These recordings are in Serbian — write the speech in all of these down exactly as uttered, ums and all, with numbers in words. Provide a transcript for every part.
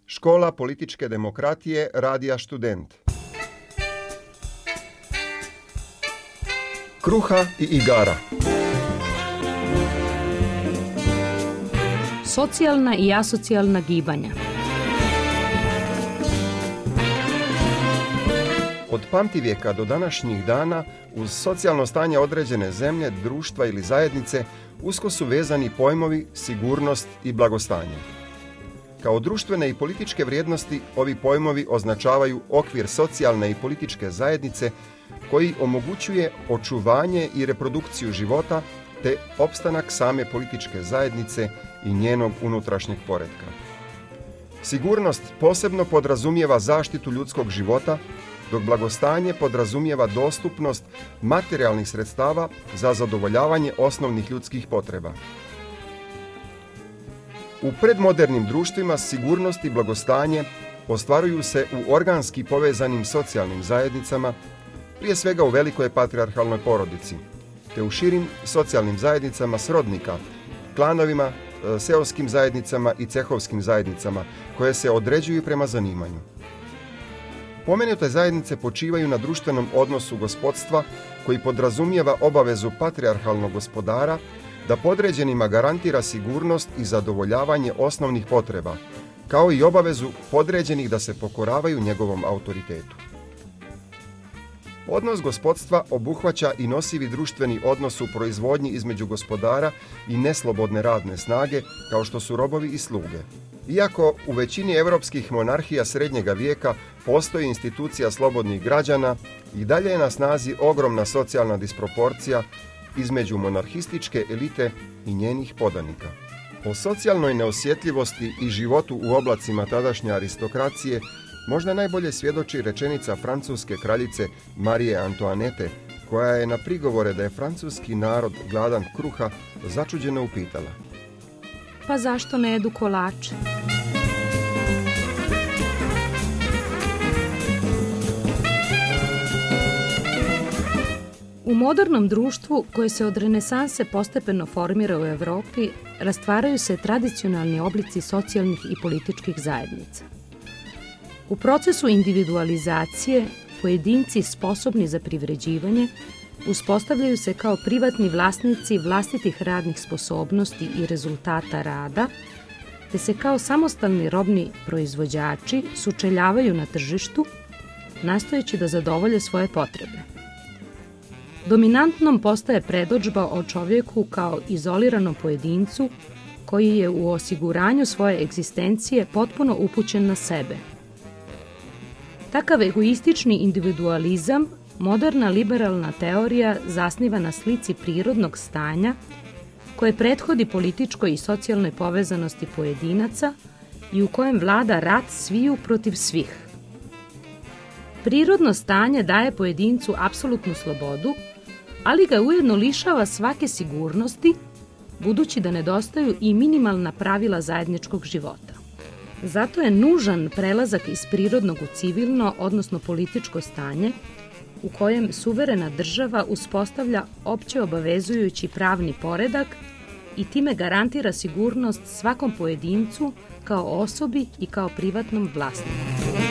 Škola političke demokratije Radija Študent. Kruha i igara. Socijalna i asocijalna gibanja. Od pamtivijeka do današnjih dana uz socijalno stanje određene zemlje, društva ili zajednice usko su vezani pojmovi sigurnost i blagostanje. Kao društvene i političke vrijednosti ovi pojmovi označavaju okvir socijalne i političke zajednice koji omogućuje očuvanje i reprodukciju života te opstanak same političke zajednice i njenog unutrašnjeg poretka. Sigurnost posebno podrazumijeva zaštitu ljudskog života, dok blagostanje podrazumijeva dostupnost materijalnih sredstava za zadovoljavanje osnovnih ljudskih potreba. U predmodernim društvima sigurnost i blagostanje ostvaruju se u organski povezanim socijalnim zajednicama, prije svega u velikoj patrijarhalnoj porodici, te u širim socijalnim zajednicama srodnika, klanovima, seoskim zajednicama i cehovskim zajednicama, koje se određuju prema zanimanju. Pomenute zajednice počivaju na društvenom odnosu gospodstva koji podrazumijeva obavezu patrijarhalnog gospodara da podređenima garantira sigurnost i zadovoljavanje osnovnih potreba, kao i obavezu podređenih da se pokoravaju njegovom autoritetu. Odnos gospodstva obuhvaća i nosivi društveni odnos u proizvodnji između gospodara i neslobodne radne snage, kao što su robovi i sluge. Iako u većini europskih monarhija srednjega vijeka postoji institucija slobodnih građana, i dalje je na snazi ogromna socijalna disproporcija između monarhističke elite i njenih podanika. O socijalnoj neosjetljivosti i životu u oblacima tadašnje aristokracije možda najbolje svjedoči rečenica francuske kraljice Marije Antoinette, koja je na prigovore da je francuski narod gladan kruha začuđeno upitala: Pa zašto ne jedu kolače? U modernom društvu, koje se od renesanse postepeno formira u Evropi, rastvaraju se tradicionalni oblici socijalnih i političkih zajednica. U procesu individualizacije, pojedinci sposobni za privređivanje uspostavljaju se kao privatni vlasnici vlastitih radnih sposobnosti i rezultata rada, te se kao samostalni robni proizvođači sučeljavaju na tržištu, nastojeći da zadovolje svoje potrebe. Dominantnom postaje predodžba o čovjeku kao izoliranom pojedincu koji je u osiguranju svoje egzistencije potpuno upućen na sebe. Takav egoistični individualizam moderna liberalna teorija zasniva na slici prirodnog stanja koje prethodi političkoj i socijalnoj povezanosti pojedinaca i u kojem vlada rat sviju protiv svih. Prirodno stanje daje pojedincu apsolutnu slobodu, ali ga ujedno lišava svake sigurnosti, budući da nedostaju i minimalna pravila zajedničkog života. Zato je nužan prelazak iz prirodnog u civilno, odnosno političko stanje, u kojem suverena država uspostavlja opće obavezujući pravni poredak i time garantira sigurnost svakom pojedincu kao osobi i kao privatnom vlasniku.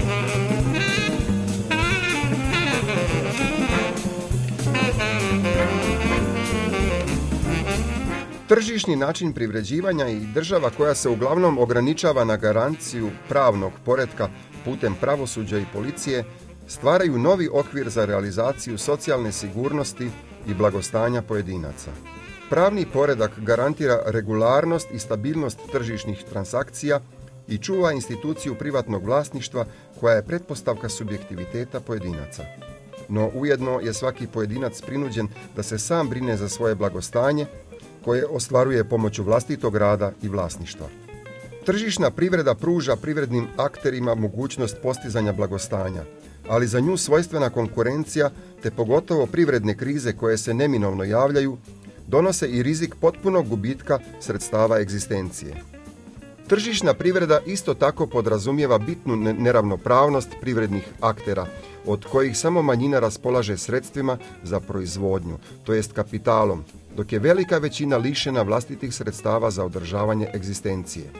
Tržišni način privređivanja i država koja se uglavnom ograničava na garanciju pravnog poretka putem pravosuđa i policije stvaraju novi okvir za realizaciju socijalne sigurnosti i blagostanja pojedinaca. Pravni poredak garantira regularnost i stabilnost tržišnih transakcija i čuva instituciju privatnog vlasništva koja je pretpostavka subjektiviteta pojedinaca. No ujedno je svaki pojedinac prinuđen da se sam brine za svoje blagostanje, koje ostvaruje pomoću vlastitog rada i vlasništva. Tržišna privreda pruža privrednim akterima mogućnost postizanja blagostanja, ali za nju svojstvena konkurencija, te pogotovo privredne krize koje se neminovno javljaju, donose i rizik potpunog gubitka sredstava egzistencije. Tržišna privreda isto tako podrazumijeva bitnu neravnopravnost privrednih aktera, od kojih samo manjina raspolaže sredstvima za proizvodnju, to jest kapitalom, dok je velika većina lišena vlastitih sredstava za održavanje egzistencije.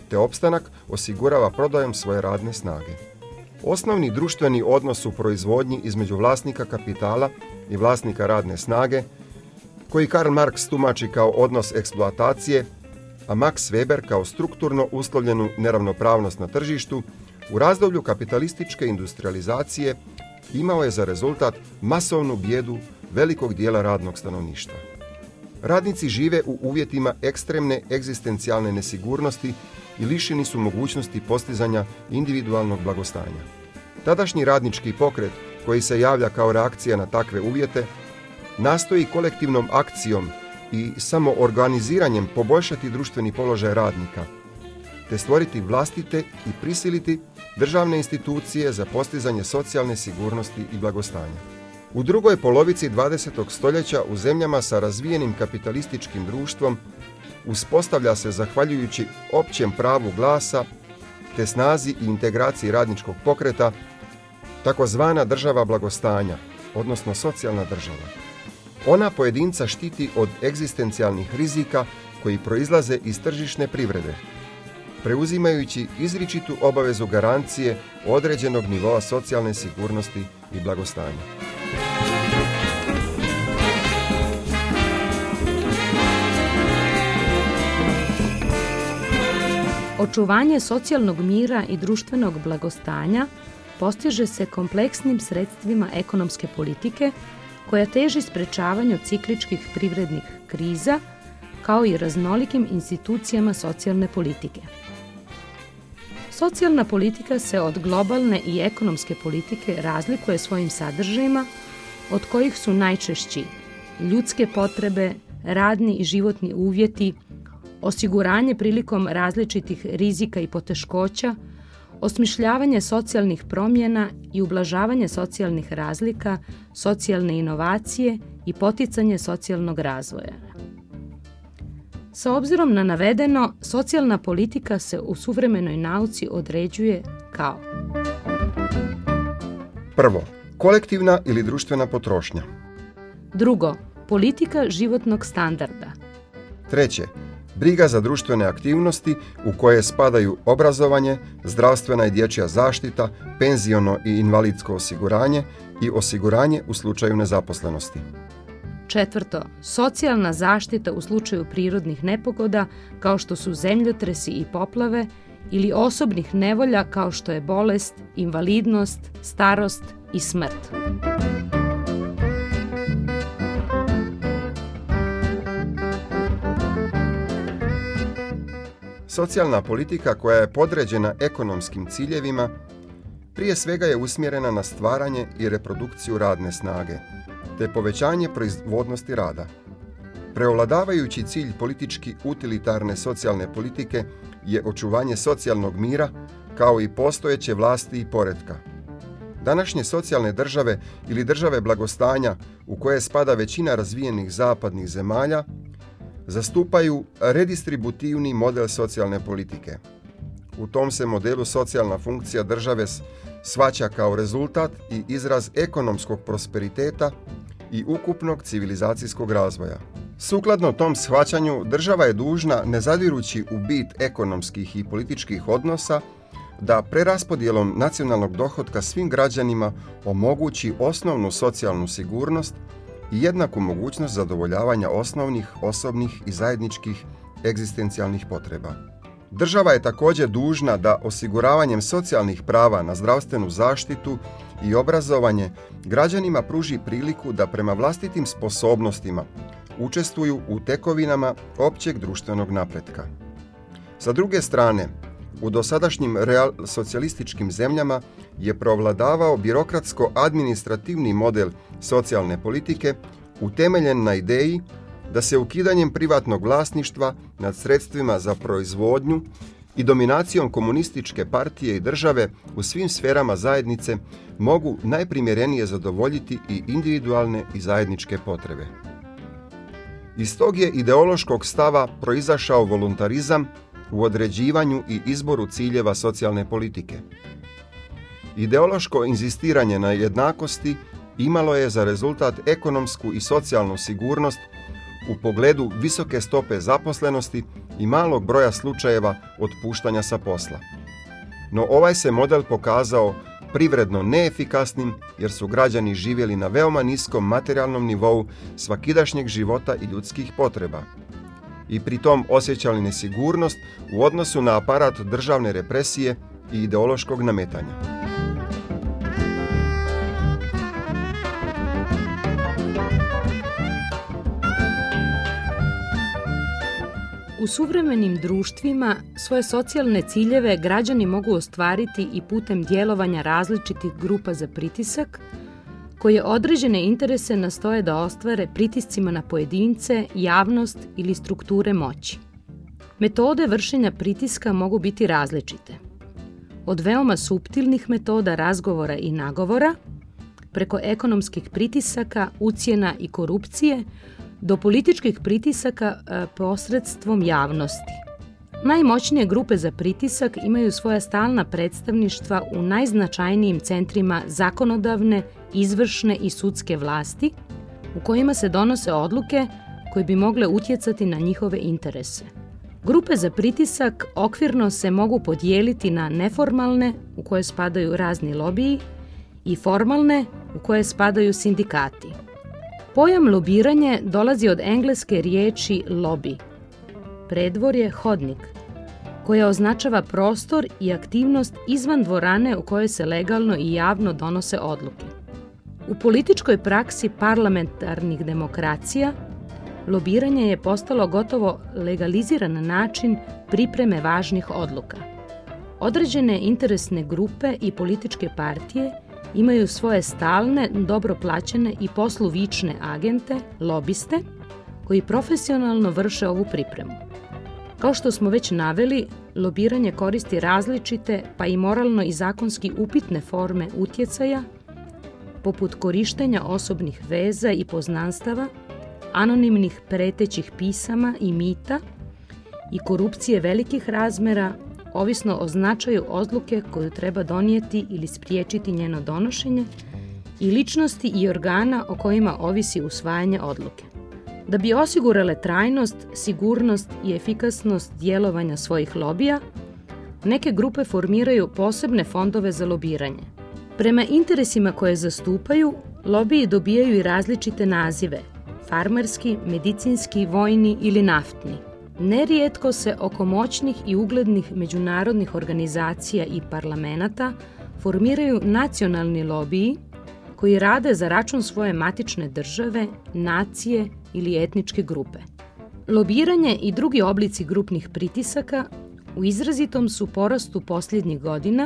te opstanak osigurava prodajom svoje radne snage. Osnovni društveni odnos u proizvodnji između vlasnika kapitala i vlasnika radne snage, koji Karl Marx tumači kao odnos eksploatacije, a Max Weber kao strukturno uslovljenu neravnopravnost na tržištu, u razdoblju kapitalističke industrializacije imao je za rezultat masovnu bijedu velikog dijela radnog stanovništva. Radnici žive u uvjetima ekstremne egzistencijalne nesigurnosti i lišeni su mogućnosti postizanja individualnog blagostanja. Tadašnji radnički pokret, koji se javlja kao reakcija na takve uvjete, nastoji kolektivnom akcijom i samoorganiziranjem poboljšati društveni položaj radnika, te stvoriti vlastite i prisiliti državne institucije za postizanje socijalne sigurnosti i blagostanja. U drugoj polovici dvadesetog stoljeća u zemljama sa razvijenim kapitalističkim društvom uspostavlja se, zahvaljujući općem pravu glasa te snazi i integraciji radničkog pokreta, takozvana država blagostanja, odnosno socijalna država. Ona pojedinca štiti od egzistencijalnih rizika koji proizlaze iz tržišne privrede, preuzimajući izričitu obavezu garancije određenog nivoa socijalne sigurnosti i blagostanja. Očuvanje socijalnog mira i društvenog blagostanja postiže se kompleksnim sredstvima ekonomske politike koja teži sprečavanju cikličkih privrednih kriza, kao i raznolikim institucijama socijalne politike. Socijalna politika se od globalne i ekonomske politike razlikuje svojim sadržajima, od kojih su najčešći ljudske potrebe, radni i životni uvjeti, osiguranje prilikom različitih rizika i poteškoća, osmišljavanje socijalnih promjena i ublažavanje socijalnih razlika, socijalne inovacije i poticanje socijalnog razvoja. Sa obzirom na navedeno, socijalna politika se u suvremenoj nauci određuje kao: Prvo, kolektivna ili društvena potrošnja. Drugo, politika životnog standarda. Treće, briga za društvene aktivnosti u koje spadaju obrazovanje, zdravstvena i dječja zaštita, penziono i invalidsko osiguranje i osiguranje u slučaju nezaposlenosti. Četvrto, socijalna zaštita u slučaju prirodnih nepogoda kao što su zemljotresi i poplave ili osobnih nevolja kao što je bolest, invalidnost, starost i smrt. Socijalna politika koja je podređena ekonomskim ciljevima prije svega je usmjerena na stvaranje i reprodukciju radne snage, te povećanje proizvodnosti rada. Preovladavajući cilj politički utilitarne socijalne politike je očuvanje socijalnog mira kao i postojeće vlasti i poretka. Današnje socijalne države ili države blagostanja u koje spada većina razvijenih zapadnih zemalja zastupaju redistributivni model socijalne politike. U tom se modelu socijalna funkcija države shvaća kao rezultat i izraz ekonomskog prosperiteta i ukupnog civilizacijskog razvoja. Sukladno tom shvaćanju, država je dužna, ne zadirući u bit ekonomskih i političkih odnosa, da preraspodjelom nacionalnog dohotka svim građanima omogući osnovnu socijalnu sigurnost i jednaku mogućnost zadovoljavanja osnovnih, osobnih i zajedničkih egzistencijalnih potreba. Država je također dužna da osiguravanjem socijalnih prava na zdravstvenu zaštitu i obrazovanje građanima pruži priliku da prema vlastitim sposobnostima učestvuju u tekovinama općeg društvenog napretka. Sa druge strane, u dosadašnjim real socijalističkim zemljama je prevladavao birokratsko-administrativni model socijalne politike utemeljen na ideji da se ukidanjem privatnog vlasništva nad sredstvima za proizvodnju i dominacijom komunističke partije i države u svim sferama zajednice mogu najprimjerenije zadovoljiti i individualne i zajedničke potrebe. Iz tog je ideološkog stava proizašao voluntarizam u određivanju i izboru ciljeva socijalne politike. Ideološko inzistiranje na jednakosti imalo je za rezultat ekonomsku i socijalnu sigurnost u pogledu visoke stope zaposlenosti i malog broja slučajeva otpuštanja sa posla. No ovaj se model pokazao privredno neefikasnim jer su građani živjeli na veoma niskom materijalnom nivou svakidašnjeg života i ljudskih potreba i pritom osjećali nesigurnost u odnosu na aparat državne represije i ideološkog nametanja. U suvremenim društvima svoje socijalne ciljeve građani mogu ostvariti i putem djelovanja različitih grupa za pritisak, koje određene interese nastoje da ostvare pritiscima na pojedince, javnost ili strukture moći. Metode vršenja pritiska mogu biti različite. Od veoma suptilnih metoda razgovora i nagovora, preko ekonomskih pritisaka, ucjena i korupcije, do političkih pritisaka posredstvom javnosti. Najmoćnije grupe za pritisak imaju svoja stalna predstavništva u najznačajnijim centrima zakonodavne, izvršne i sudske vlasti, u kojima se donose odluke koje bi mogle utjecati na njihove interese. Grupe za pritisak okvirno se mogu podijeliti na neformalne, u koje spadaju razni lobiji, i formalne, u koje spadaju sindikati. Pojam lobiranje dolazi od engleske riječi lobby, predvorje hodnik, koja označava prostor i aktivnost izvan dvorane u kojoj se legalno i javno donose odluke. U političkoj praksi parlamentarnih demokracija, lobiranje je postalo gotovo legaliziran način pripreme važnih odluka. Određene interesne grupe i političke partije imaju svoje stalne, dobro plaćene i poslu vične agente, lobiste, koji profesionalno vrše ovu pripremu. Kao što smo već naveli, lobiranje koristi različite, pa i moralno i zakonski upitne forme utjecaja, poput korištenja osobnih veza i poznanstava, anonimnih pretećih pisama i mita i korupcije velikih razmera, ovisno o značaju odluke koju treba donijeti ili spriječiti njeno donošenje i ličnosti i organa o kojima ovisi usvajanje odluke. Da bi osigurale trajnost, sigurnost i efikasnost djelovanja svojih lobija, neke grupe formiraju posebne fondove za lobiranje. Prema interesima koje zastupaju, lobiji dobijaju i različite nazive: farmerski, medicinski, vojni ili naftni. Nerijetko se oko moćnih i uglednih međunarodnih organizacija i parlamenata formiraju nacionalni lobiji koji rade za račun svoje matične države, nacije ili etničke grupe. Lobiranje i drugi oblici grupnih pritisaka u izrazitom su porastu posljednjih godina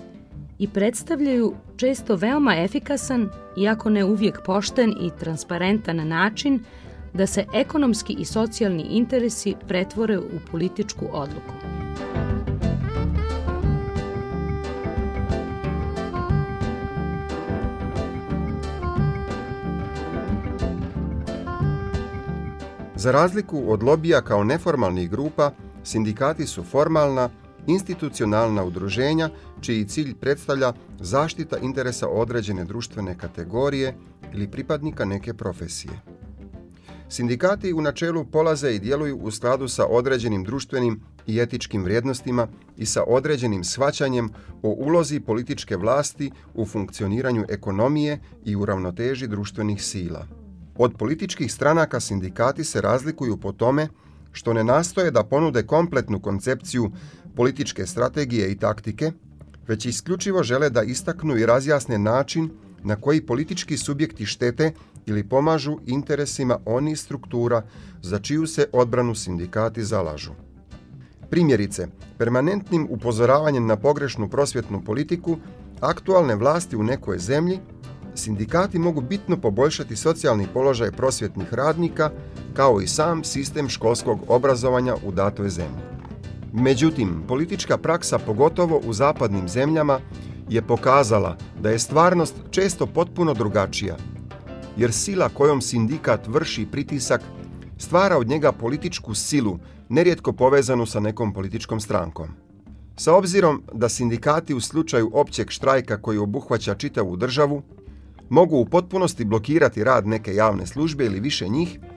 i predstavljaju često veoma efikasan, iako ne uvijek pošten i transparentan način da se ekonomski i socijalni interesi pretvore u političku odluku. Za razliku od lobija kao neformalnih grupa, sindikati su formalna, institucionalna udruženja čiji cilj predstavlja zaštita interesa određene društvene kategorije ili pripadnika neke profesije. Sindikati u načelu polaze i djeluju u skladu sa određenim društvenim i etičkim vrijednostima i sa određenim shvaćanjem o ulozi političke vlasti u funkcioniranju ekonomije i u ravnoteži društvenih sila. Od političkih stranaka sindikati se razlikuju po tome što ne nastoje da ponude kompletnu koncepciju političke strategije i taktike, već isključivo žele da istaknu i razjasne način na koji politički subjekti štete ili pomažu interesima onih struktura za čiju se odbranu sindikati zalažu. Primjerice, permanentnim upozoravanjem na pogrešnu prosvjetnu politiku aktualne vlasti u nekoj zemlji, sindikati mogu bitno poboljšati socijalni položaj prosvjetnih radnika, kao i sam sistem školskog obrazovanja u datoj zemlji. Međutim, politička praksa, pogotovo u zapadnim zemljama, je pokazala da je stvarnost često potpuno drugačija, jer sila kojom sindikat vrši pritisak stvara od njega političku silu, nerijetko povezanu sa nekom političkom strankom. Sa obzirom da sindikati u slučaju općeg štrajka koji obuhvaća čitavu državu mogu u potpunosti blokirati rad neke javne službe ili više njih,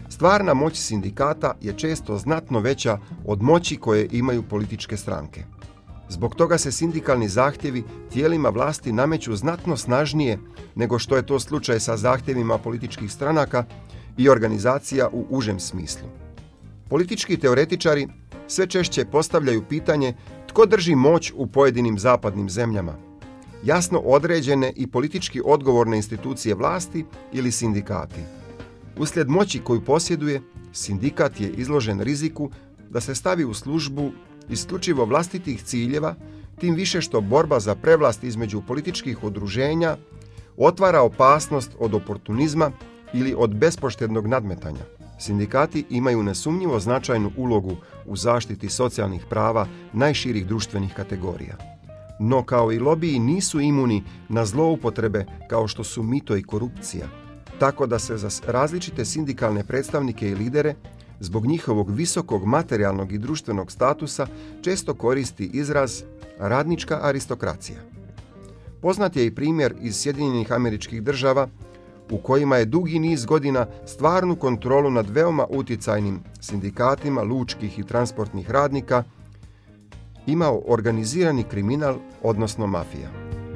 stvarna moć sindikata je često znatno veća od moći koje imaju političke stranke. Zbog toga se sindikalni zahtjevi tijelima vlasti nameću znatno snažnije nego što je to slučaj sa zahtjevima političkih stranaka i organizacija u užem smislu. Politički teoretičari sve češće postavljaju pitanje tko drži moć u pojedinim zapadnim zemljama. Jasno određene i politički odgovorne institucije vlasti ili sindikati. Uslijed moći koju posjeduje, sindikat je izložen riziku da se stavi u službu isključivo vlastitih ciljeva, tim više što borba za prevlast između političkih udruženja otvara opasnost od oportunizma ili od bespoštednog nadmetanja. Sindikati imaju nesumnjivo značajnu ulogu u zaštiti socijalnih prava najširih društvenih kategorija. No kao i lobiji nisu imuni na zloupotrebe kao što su mito i korupcija, tako da se za različite sindikalne predstavnike i lidere zbog njihovog visokog materijalnog i društvenog statusa često koristi izraz radnička aristokracija. Poznat je i primjer iz Sjedinjenih Američkih Država u kojima je dugi niz godina stvarnu kontrolu nad veoma utjecajnim sindikatima lučkih i transportnih radnika imao organizirani kriminal, odnosno mafija.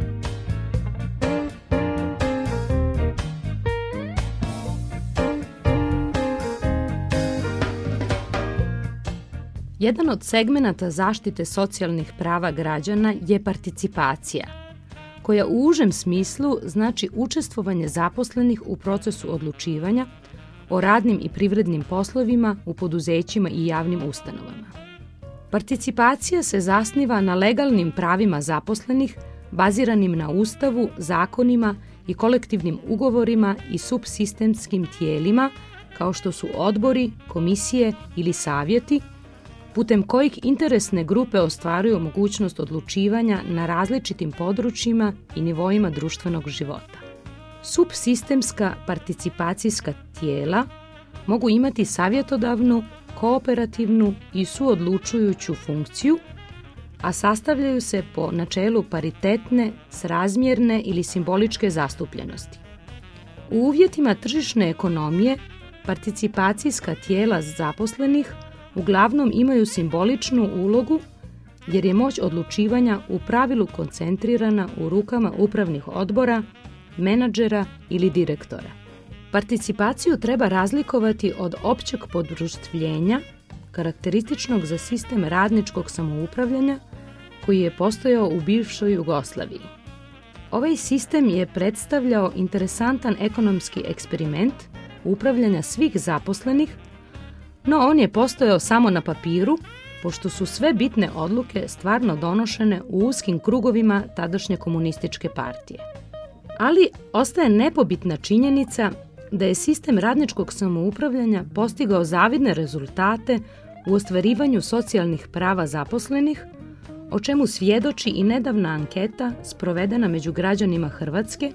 Jedan od segmenata zaštite socijalnih prava građana je participacija, koja u užem smislu znači učestvovanje zaposlenih u procesu odlučivanja o radnim i privrednim poslovima u poduzećima i javnim ustanovama. Participacija se zasniva na legalnim pravima zaposlenih baziranim na Ustavu, zakonima i kolektivnim ugovorima i subsistemskim tijelima kao što su odbori, komisije ili savjeti, putem kojih interesne grupe ostvaruju mogućnost odlučivanja na različitim područjima i nivoima društvenog života. Subsistemska participacijska tijela mogu imati savjetodavnu, kooperativnu i suodlučujuću funkciju, a sastavljaju se po načelu paritetne, srazmjerne ili simboličke zastupljenosti. U uvjetima tržišne ekonomije participacijska tijela zaposlenih uglavnom imaju simboličnu ulogu jer je moć odlučivanja u pravilu koncentrirana u rukama upravnih odbora, menadžera ili direktora. Participaciju treba razlikovati od općeg podruštvljenja, karakterističnog za sistem radničkog samoupravljanja koji je postojao u bivšoj Jugoslaviji. Ovaj sistem je predstavljao interesantan ekonomski eksperiment upravljanja svih zaposlenih, no on je postojao samo na papiru, pošto su sve bitne odluke stvarno donošene u uskim krugovima tadašnje komunističke partije. Ali ostaje nepobitna činjenica da je sistem radničkog samoupravljanja postigao zavidne rezultate u ostvarivanju socijalnih prava zaposlenih, o čemu svjedoči i nedavna anketa sprovedena među građanima Hrvatske,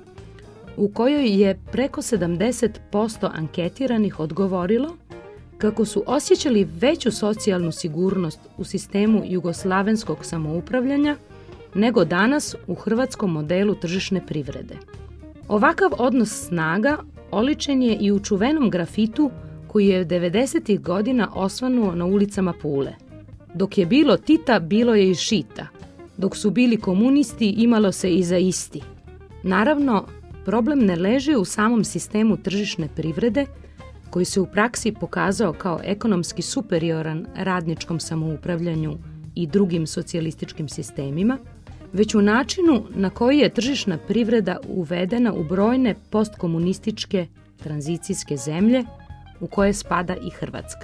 u kojoj je preko sedamdeset posto anketiranih odgovorilo kako su osjećali veću socijalnu sigurnost u sistemu jugoslavenskog samoupravljanja nego danas u hrvatskom modelu tržišne privrede. Ovakav odnos snaga oličen je i u čuvenom grafitu koji je devedesetih godina osvanuo na ulicama Pule. Dok je bilo Tita, bilo je i Šita. Dok su bili komunisti, imalo se i za isti. Naravno, problem ne leži u samom sistemu tržišne privrede, koji se u praksi pokazao kao ekonomski superioran radničkom samoupravljanju i drugim socijalističkim sistemima, već u načinu na koji je tržišna privreda uvedena u brojne postkomunističke tranzicijske zemlje, u koje spada i Hrvatska.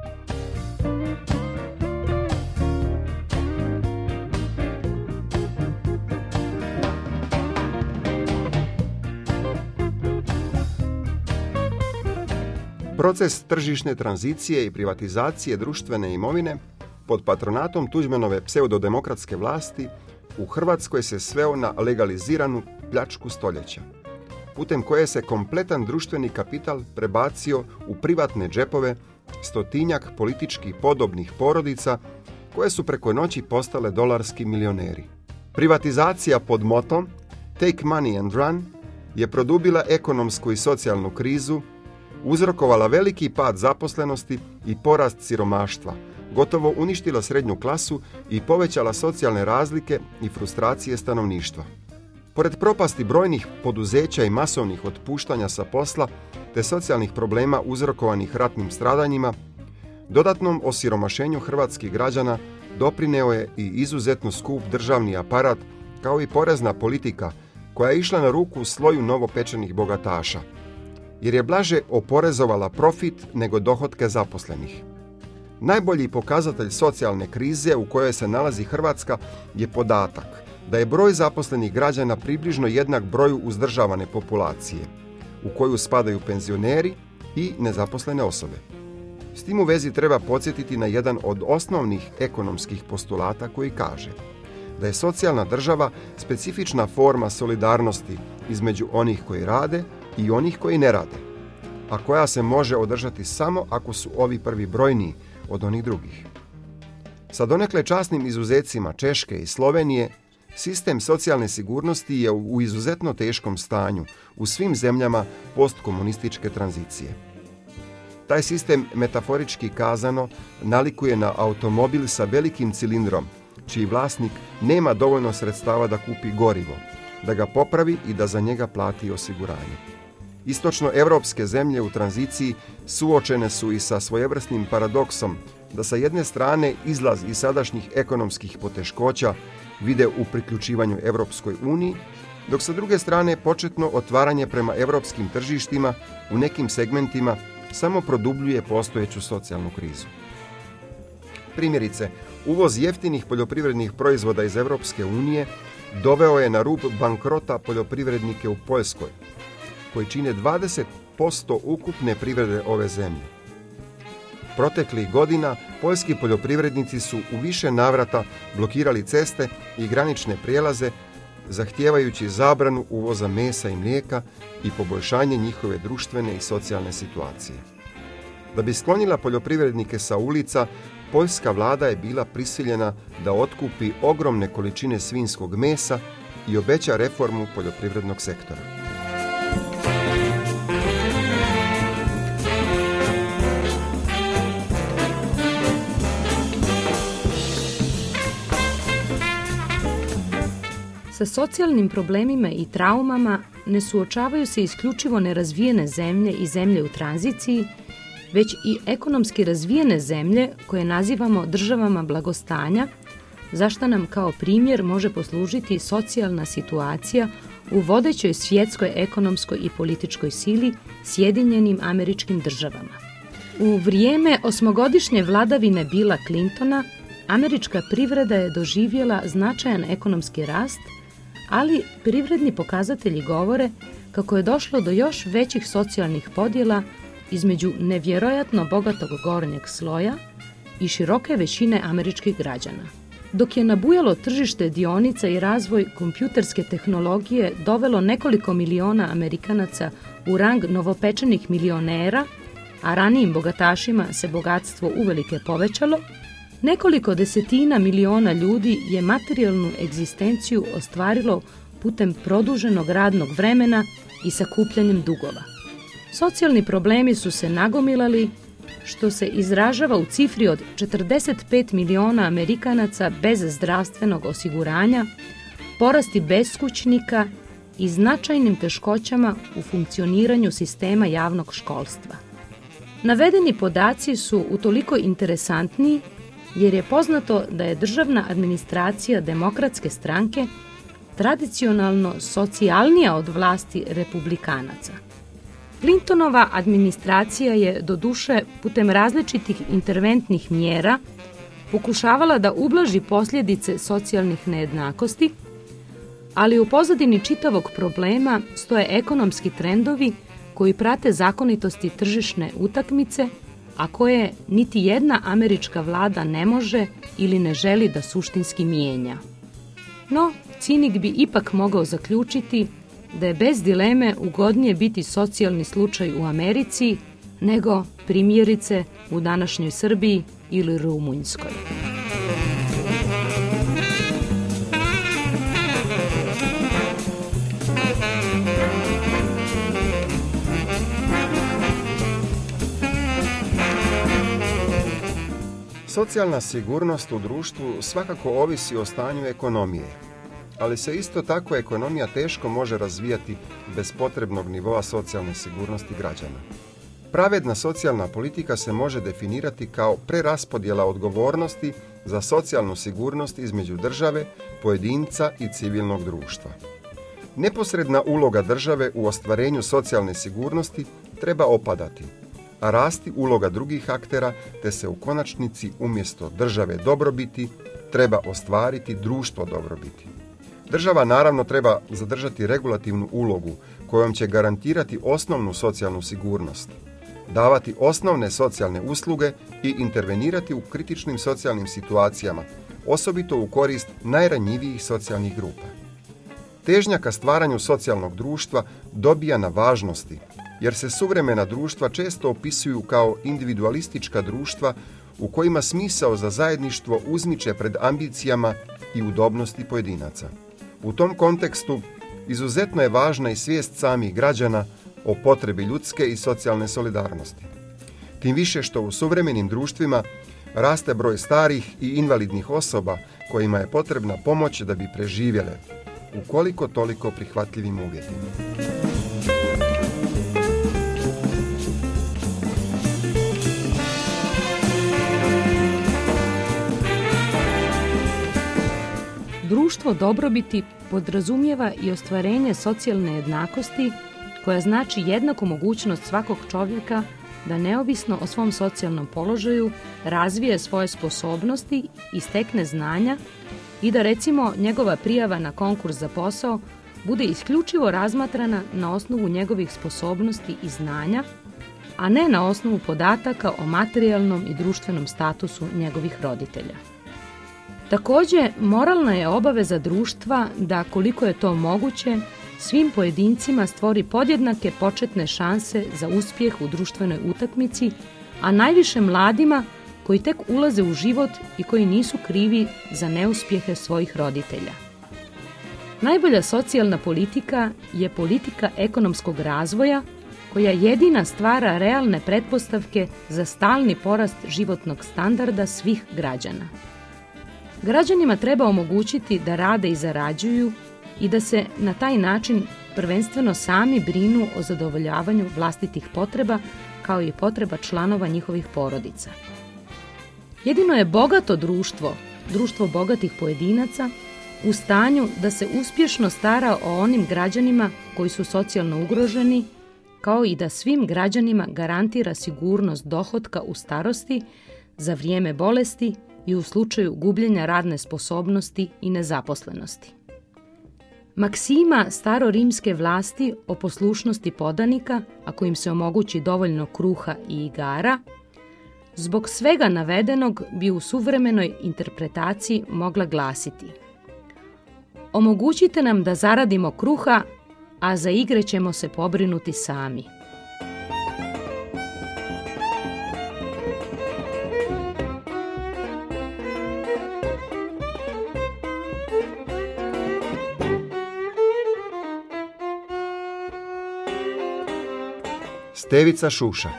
Proces tržišne tranzicije i privatizacije društvene imovine pod patronatom Tuđmanove pseudodemokratske vlasti u Hrvatskoj se sveo na legaliziranu pljačku stoljeća, putem koje se kompletan društveni kapital prebacio u privatne džepove stotinjak politički podobnih porodica koje su preko noći postale dolarski milioneri. Privatizacija pod motom Take money and run je produbila ekonomsku i socijalnu krizu uzrokovala veliki pad zaposlenosti i porast siromaštva, gotovo uništila srednju klasu i povećala socijalne razlike i frustracije stanovništva. Pored propasti brojnih poduzeća i masovnih otpuštanja sa posla te socijalnih problema uzrokovanih ratnim stradanjima, dodatnom osiromašenju hrvatskih građana doprineo je i izuzetno skup državni aparat kao i porezna politika koja je išla na ruku sloju novopečenih bogataša, jer je blaže oporezovala profit nego dohotke zaposlenih. Najbolji pokazatelj socijalne krize u kojoj se nalazi Hrvatska je podatak da je broj zaposlenih građana približno jednak broju uzdržavane populacije, u koju spadaju penzioneri i nezaposlene osobe. S tim u vezi treba podsjetiti na jedan od osnovnih ekonomskih postulata koji kaže da je socijalna država specifična forma solidarnosti između onih koji rade i onih koji ne rade, a koja se može održati samo ako su ovi prvi brojniji od onih drugih. Sa donekle časnim izuzecima Češke i Slovenije, sistem socijalne sigurnosti je u izuzetno teškom stanju u svim zemljama postkomunističke tranzicije. Taj sistem, metaforički kazano, nalikuje na automobil sa velikim cilindrom, čiji vlasnik nema dovoljno sredstava da kupi gorivo, da ga popravi i da za njega plati osiguranje. Istočnoevropske zemlje u tranziciji suočene su i sa svojevrsnim paradoksom da sa jedne strane izlaz iz sadašnjih ekonomskih poteškoća vide u priključivanju Europskoj uniji, dok sa druge strane početno otvaranje prema europskim tržištima u nekim segmentima samo produbljuje postojeću socijalnu krizu. Primjerice, uvoz jeftinih poljoprivrednih proizvoda iz Europske unije doveo je na rub bankrota poljoprivrednike u Poljskoj, koji čine dvadeset posto ukupne privrede ove zemlje. Proteklih godina poljski poljoprivrednici su u više navrata blokirali ceste i granične prijelaze, zahtijevajući zabranu uvoza mesa i mlijeka i poboljšanje njihove društvene i socijalne situacije. Da bi sklonila poljoprivrednike sa ulica, poljska vlada je bila prisiljena da otkupi ogromne količine svinjskog mesa i obeća reformu poljoprivrednog sektora. Sa socijalnim problemima i traumama ne suočavaju se isključivo nerazvijene zemlje i zemlje u tranziciji, već i ekonomski razvijene zemlje koje nazivamo državama blagostanja, za što nam kao primjer može poslužiti socijalna situacija u vodećoj svjetskoj ekonomskoj i političkoj sili Sjedinjenim Američkim Državama. U vrijeme osmogodišnje vladavine Billa Clintona, američka privreda je doživjela značajan ekonomski rast, ali privredni pokazatelji govore kako je došlo do još većih socijalnih podjela između nevjerojatno bogatog gornjeg sloja i široke većine američkih građana. Dok je nabujalo tržište dionica i razvoj kompjuterske tehnologije dovelo nekoliko miliona Amerikanaca u rang novopečenih milionera, a ranijim bogatašima se bogatstvo uvelike povećalo, nekoliko desetina miliona ljudi je materijalnu egzistenciju ostvarilo putem produženog radnog vremena i sakupljanjem dugova. Socijalni problemi su se nagomilali, što se izražava u cifri od četrdeset pet miliona Amerikanaca bez zdravstvenog osiguranja, porasti beskućnika i značajnim teškoćama u funkcioniranju sistema javnog školstva. Navedeni podaci su utoliko interesantniji jer je poznato da je državna administracija Demokratske stranke tradicionalno socijalnija od vlasti republikanaca. Clintonova administracija je doduše putem različitih interventnih mjera pokušavala da ublaži posljedice socijalnih nejednakosti, ali u pozadini čitavog problema stoje ekonomski trendovi koji prate zakonitosti tržišne utakmice, a koje niti jedna američka vlada ne može ili ne želi da suštinski mijenja. No, cinik bi ipak mogao zaključiti da je bez dileme ugodnije biti socijalni slučaj u Americi nego primjerice u današnjoj Srbiji ili Rumunjskoj. Socijalna sigurnost u društvu svakako ovisi o stanju ekonomije, ali se isto tako ekonomija teško može razvijati bez potrebnog nivoa socijalne sigurnosti građana. Pravedna socijalna politika se može definirati kao preraspodjela odgovornosti za socijalnu sigurnost između države, pojedinca i civilnog društva. Neposredna uloga države u ostvarenju socijalne sigurnosti treba opadati, a rasti uloga drugih aktera, te se u konačnici umjesto države dobrobiti treba ostvariti društvo dobrobiti. Država naravno treba zadržati regulativnu ulogu kojom će garantirati osnovnu socijalnu sigurnost, davati osnovne socijalne usluge i intervenirati u kritičnim socijalnim situacijama, osobito u korist najranjivijih socijalnih grupa. Težnja ka stvaranju socijalnog društva dobija na važnosti, jer se suvremena društva često opisuju kao individualistička društva u kojima smisao za zajedništvo uzmiče pred ambicijama i udobnosti pojedinaca. U tom kontekstu izuzetno je važna i svijest samih građana o potrebi ljudske i socijalne solidarnosti. Tim više što u suvremenim društvima raste broj starih i invalidnih osoba kojima je potrebna pomoć da bi preživjele, u koliko toliko prihvatljivim uvjetima. Društvo dobrobiti podrazumijeva i ostvarenje socijalne jednakosti, koja znači jednaku mogućnost svakog čovjeka da neovisno o svom socijalnom položaju razvije svoje sposobnosti i stekne znanja i da recimo njegova prijava na konkurs za posao bude isključivo razmatrana na osnovu njegovih sposobnosti i znanja, a ne na osnovu podataka o materijalnom i društvenom statusu njegovih roditelja. Također, moralna je obaveza društva da, koliko je to moguće, svim pojedincima stvori podjednake početne šanse za uspjeh u društvenoj utakmici, a najviše mladima koji tek ulaze u život i koji nisu krivi za neuspjehe svojih roditelja. Najbolja socijalna politika je politika ekonomskog razvoja, koja jedina stvara realne pretpostavke za stalni porast životnog standarda svih građana. Građanima treba omogućiti da rade i zarađuju i da se na taj način prvenstveno sami brinu o zadovoljavanju vlastitih potreba, kao i potreba članova njihovih porodica. Jedino je bogato društvo, društvo bogatih pojedinaca, u stanju da se uspješno stara o onim građanima koji su socijalno ugroženi, kao i da svim građanima garantira sigurnost dohotka u starosti, za vrijeme bolesti i u slučaju gubljenja radne sposobnosti i nezaposlenosti. Maksima starorimske vlasti o poslušnosti podanika, ako im se omogući dovoljno kruha i igara, zbog svega navedenog bi u suvremenoj interpretaciji mogla glasiti: omogućite nam da zaradimo kruha, a za igre ćemo se pobrinuti sami. Stevica Šuša.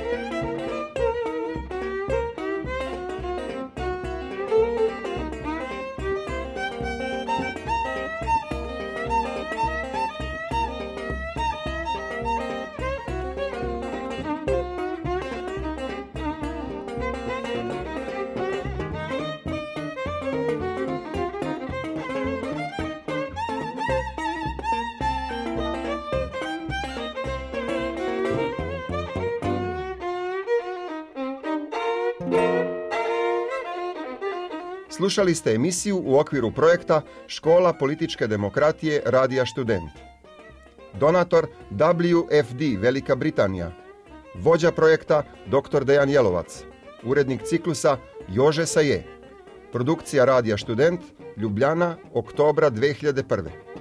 Slušali ste emisiju u okviru projekta Škola političke demokratije Radija Student. Donator W F D Velika Britanija. Vođa projekta doktor Dejan Jelovac. Urednik ciklusa Jože Saje. Produkcija Radija Student, Ljubljana, oktobra dve hiljade prve.